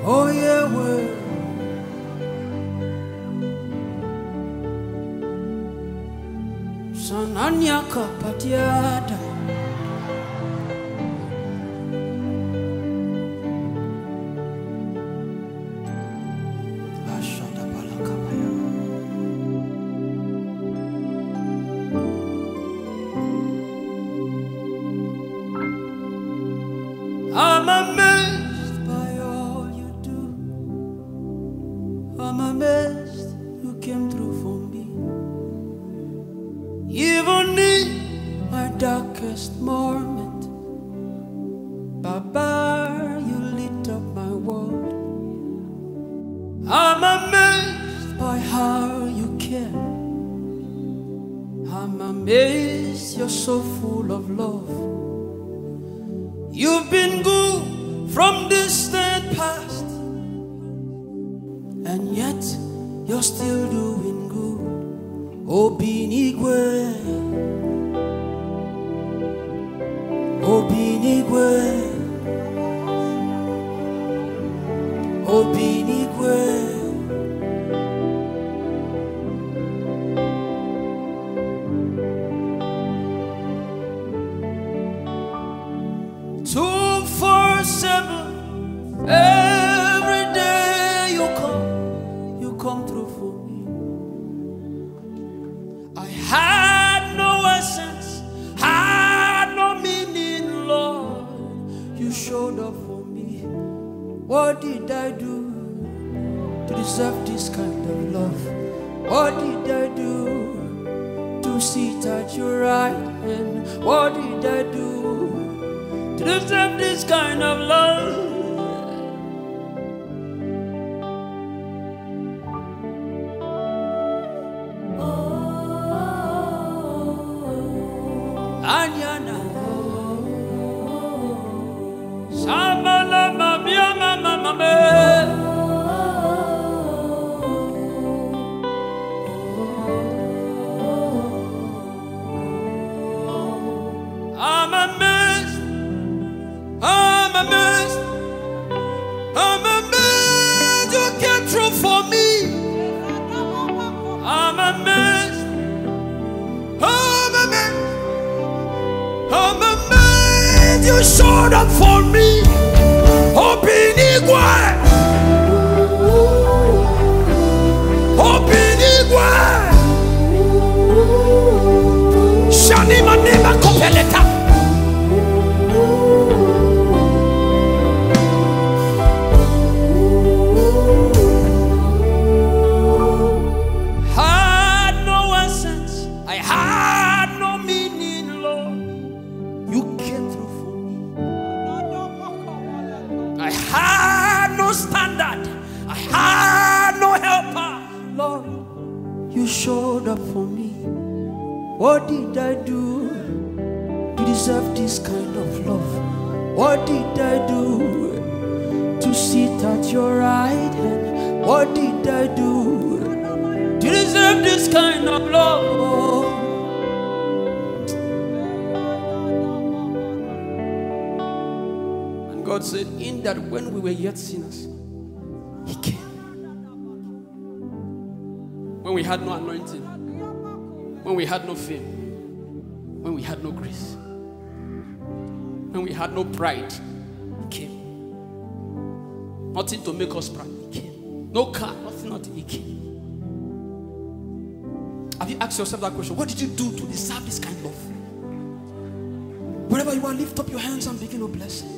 Oh yeah, well. Sananyaka patiada. Ashada balakabaya. I'm amazed by all you do. I'm amazed you came through for me. Even in my darkest moment, Baba, you lit up my world. I'm amazed by how you care. I'm amazed you're so full of love. You've been good from distant past, and yet you're still doing good. Obinigwe, Obinigwe, Obinigwe. Every day you come through for me. I had no essence, had no meaning, Lord. You showed up for me. What did I do to deserve this kind of love? What did I do to sit at your right hand? What did I do to deserve this kind of love? Anyana Samala Mamia Mama I'm amazed, I'm amazed, I'm amazed you came through for me. I'm amazed, I'm amazed, I'm amazed you showed up for me. Obinigwe, Obinigwe, Shani Manema Kopeleta. Had no essence, I had no meaning, Lord. You came through for me. I had no standard, I had no helper, Lord. You showed up for me. What did I do to deserve this kind of love? What did I do to sit at your right hand? What did I do to deserve this kind of love? And God said, in that when we were yet sinners, He came. When we had no anointing, when we had no fame, when we had no grace, when we had no pride, He came. Nothing to make us proud, He came. No car, nothing, He came. Have you asked yourself that question? What did you do to deserve this kind of love? Wherever you are, lift up your hands and begin to bless Him.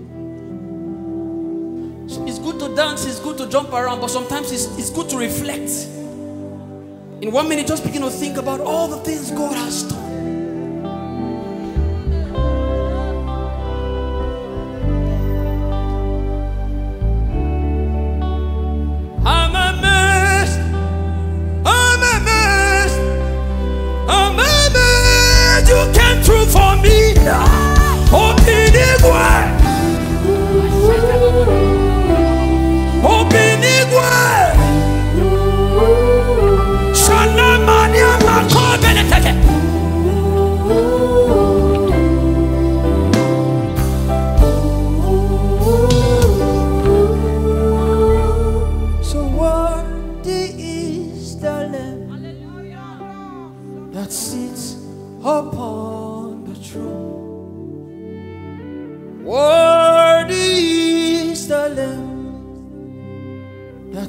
So it's good to dance, it's good to jump around, but sometimes it's good to reflect. In 1 minute, just begin to think about all the things God has done. I'm amazed, I'm amazed, I'm amazed you came through for me. Obinigwe, Obinigwe.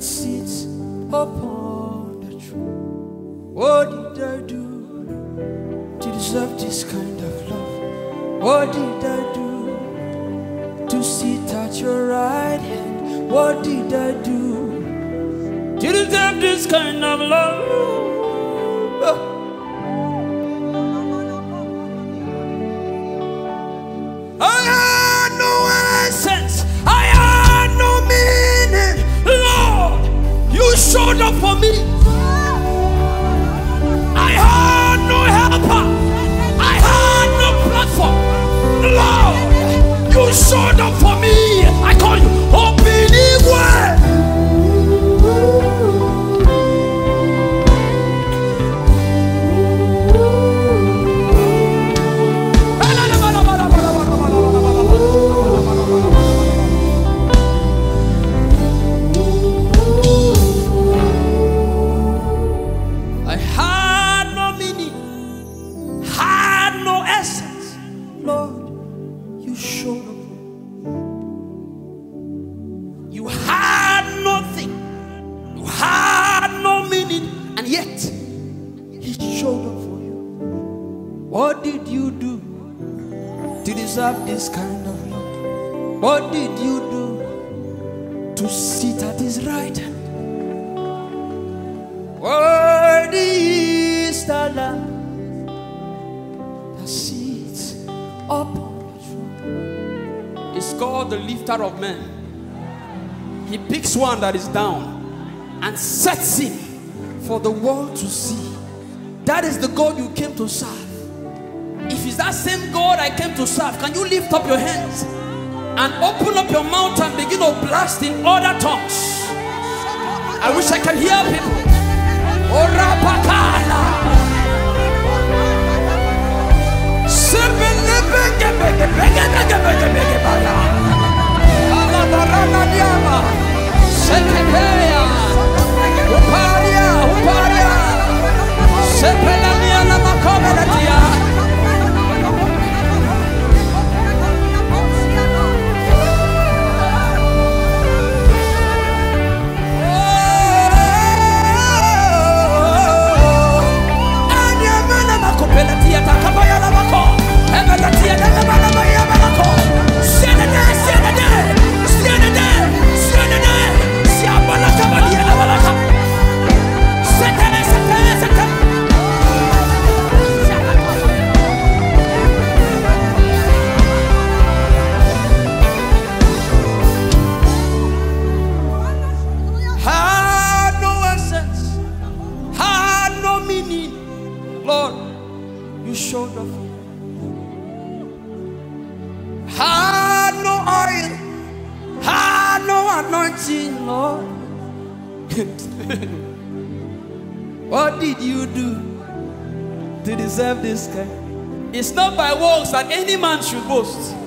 sits upon the throne. What did I do to deserve this kind of love? What did I do to sit at your right hand? What did I do to deserve this kind of love? I had no essence, I had no meaning. Lord, you showed up for me. I had no helper, I had no platform. Lord, you showed up for me. I call you Obinigwe. I had no meaning, had no essence. Lord, you showed up. You had nothing, you had no meaning, and yet He showed up for you. What did you do to deserve this kind of love? What did you do to sit at His right hand? Worthy is the Lamb that sits upon the throne. It's called the lifter of men. He picks one that is down and sets him for the world to see. That is the God you came to serve. If it's that same God I came to serve, can you lift up your hands and open up your mouth and begin to blast in other tongues? I wish I could hear people. Lord, you showed up. Had no oil, had no anointing, Lord. What did you do to deserve this kind? It's not by works that any man should boast.